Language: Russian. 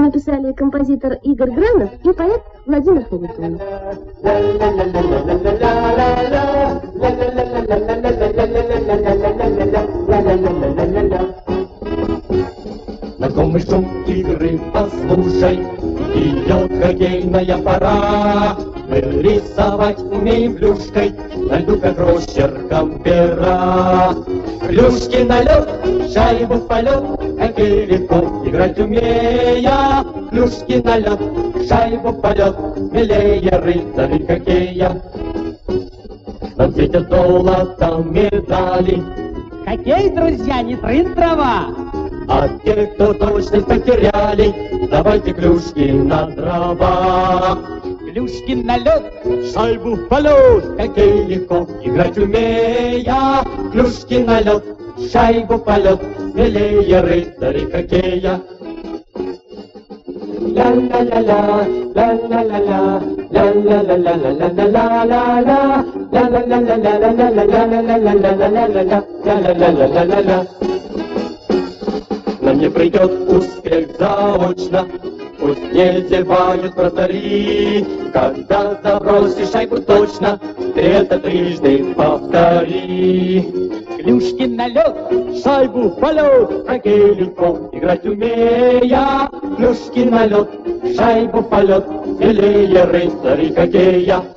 написали композитор Игорь Гранов и поэт Владимир Харитонов. Знакомый шум игры послушай, идет хоккейная пора. Мы рисовать умеем плюшкой, на льду как росчерком пера. Плюшки на лед, шайбу в полет, хоккей легко играть умея. Плюшки на лед, шайбу в полет, смелее рыцари хоккея. Нам светят золотом медали. Хоккей, друзья, не трын-трава. А те, кто точность потеряли, давайте клюшки на дрова. Клюшки на лед, Шайбу в полет, хоккей легко играть умея. Клюшки на лед, шайбу в полет, смелее рыцари хоккея. Ла-ла-ла-ла, ла-ла-ла-ла, ла-ла-ла-ла-ла-ла-ла-ла-ла, ла-ла-ла-ла-ла-ла-ла-ла-ла-ла-ла-ла-ла-ла-ла-ла-ла. Нам не придет успех заочно, пусть не зевают вратари. Когда забросишь шайбу точно, ты это трижды повтори. клюшки на лед, Шайбу в полет, хоккей легко играть умея. Клюшки на лед, шайбу в полет, смелее рыцари хоккея.